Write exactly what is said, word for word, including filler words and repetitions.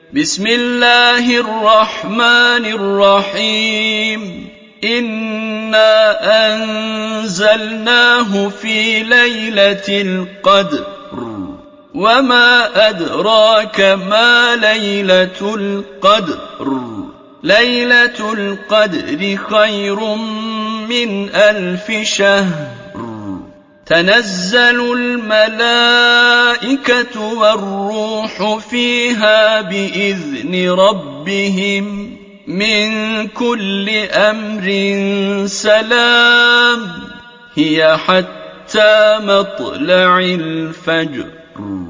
بسم الله الرحمن الرحيم إنا أنزلناه في ليلة القدر وما أدراك ما ليلة القدر ليلة القدر خير من ألف شهر تنزل الملائكة والروح فيها بإذن ربهم من كل أمر سلام هي حتى مطلع الفجر